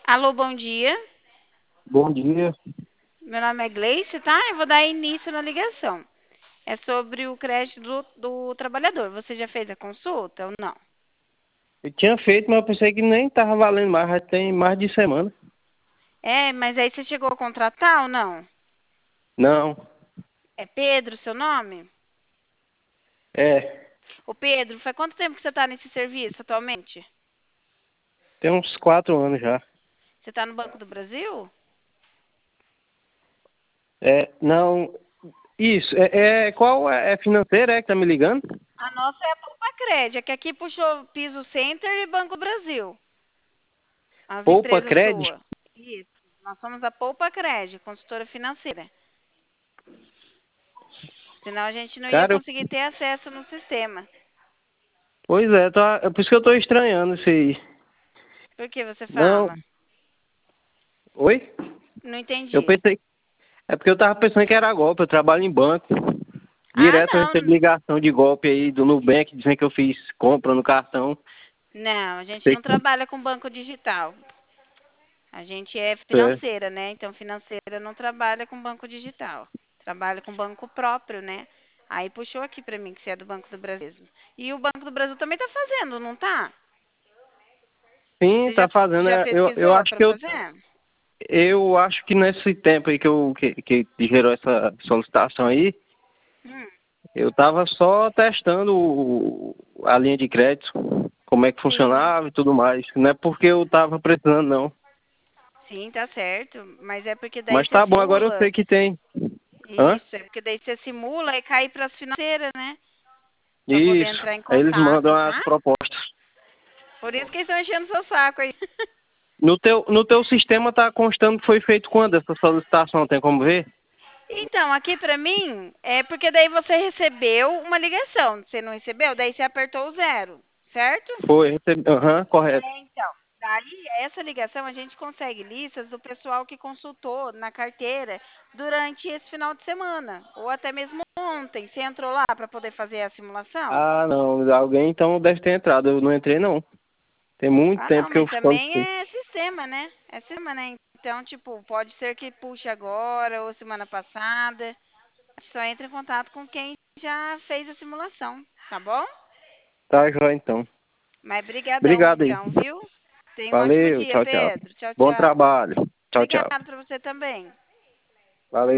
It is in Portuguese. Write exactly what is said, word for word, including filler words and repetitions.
Alô, bom dia. Bom dia. Meu nome é Gleice, tá? Eu vou dar início na ligação. É sobre o crédito do, do trabalhador. Você já fez a consulta ou não? Eu tinha feito, mas eu pensei que nem tava valendo mais, já tem mais de semana. É, mas aí você chegou a contratar ou não? Não, É Pedro seu nome? é, Ô Pedro, faz quanto tempo que você está nesse serviço atualmente? tem uns quatro anos já. Você está no Banco do Brasil? É, não, isso, é, é qual é, é financeira, é que tá me ligando? A nossa é a Poupa Crédito, é que aqui puxou Piso Center e Banco Brasil. As Poupa empresas Cred? suas. Isso. Nós somos a Poupa Crédito, consultora financeira. Senão a gente não ia Cara, eu- conseguir ter acesso no sistema. pois é, tá, é por isso que eu tô estranhando isso aí. Por que você Não, fala? oi? Não Eu entendi. pensei, é porque eu tava pensando que era golpe, eu trabalho em banco. Ah, Direto eu recebo não. ligação de golpe aí do Nubank, dizendo que eu fiz compra no cartão. Não, a gente Sei não que- trabalha com banco digital. A gente é É, financeira, né? Então, financeira não trabalha com banco digital. Trabalha com banco próprio, né? Aí puxou aqui pra mim que você é do Banco do Brasil. E o Banco do Brasil também tá fazendo, não tá? sim, Você já, tá fazendo, já é, eu, eu pesquisou acho pra que eu fazer? Eu acho que nesse tempo aí que, eu, que, que gerou essa solicitação aí, Hum, eu estava só testando o- a linha de crédito, como é que sim. funcionava e tudo mais. Não é porque eu estava precisando, não. Sim, tá certo. Mas é porque daí Mas você tá bom, agora eu simula. sei que tem. Hã? Isso, é porque daí você simula e cai para as financeiras, né? Para poder Isso. entrar em Aí eles mandam contato, as tá? propostas. Por isso que eles estão enchendo seu saco aí. No teu, no teu sistema tá constando que foi feito quando essa solicitação, tem como ver? Então, aqui pra mim, é porque daí você recebeu uma ligação. Você não recebeu? Daí você apertou o zero, certo? Foi, recebi. Aham, correto. É, então. Daí, essa ligação, a gente consegue listas do pessoal que consultou na carteira durante esse final de semana. Ou até mesmo ontem. Você entrou lá para poder fazer a simulação? Ah, não, alguém então deve ter entrado, eu não entrei não. Tem muito Ah, tempo não, que eu mas também solicitei. é sistema, né? É sistema, né? Então, tipo, pode ser que puxe agora ou semana passada. Só entre em contato com quem já fez a simulação, tá bom? Tá, joia então. Mas brigadão Obrigado aí. então, viu? Tenha um ótimo Valeu, dia, tchau, tchau. Pedro. Tchau, Bom tchau. trabalho. Tchau, tchau. Obrigado para você também. Valeu.